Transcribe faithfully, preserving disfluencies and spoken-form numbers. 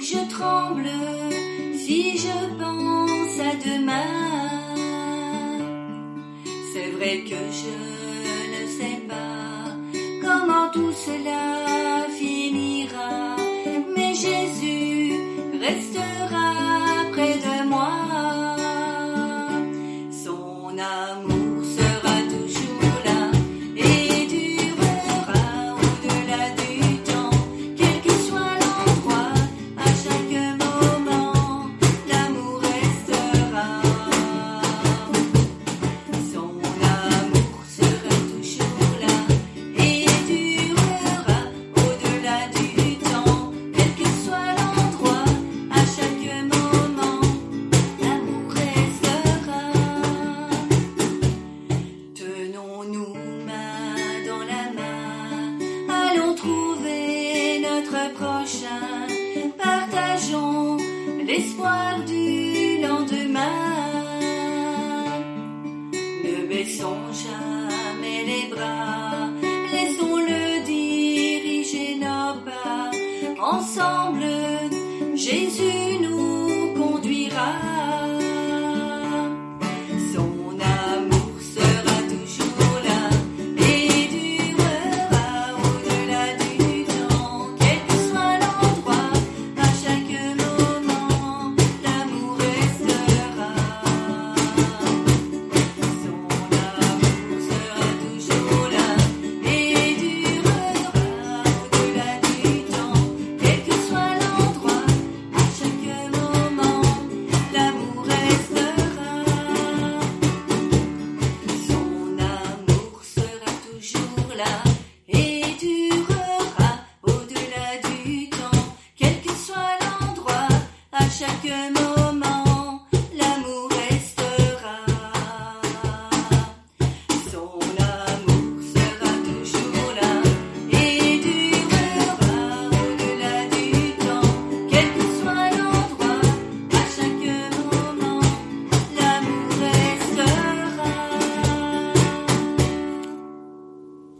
je tremble si je pense à demain. C'est vrai que je ne sais pas comment tout cela finira, mais Jésus restera près de moi. Son amour sera toujours là et durera au-delà du temps, quel que soit l'endroit, à chaque moment, l'amour restera. Son amour sera toujours là et durera au-delà du temps, quel que soit l'endroit, à chaque moment, l'amour restera. Tenons-nous main dans la main, allons trouver notre prochain, partageons l'espoir du lendemain. Ne baissons jamais les bras, laissons-le diriger nos pas. Ensemble, Jésus nous conduira. Son amour sera toujours là et durera au-delà du temps, quel que soit l'endroit, à chaque moment, l'amour restera. Son amour sera toujours là et durera au-delà du temps, quel que soit l'endroit, à chaque moment, l'amour restera. Son amour sera toujours là et durera au-delà du temps, quel que soit l'endroit, à chaque moment.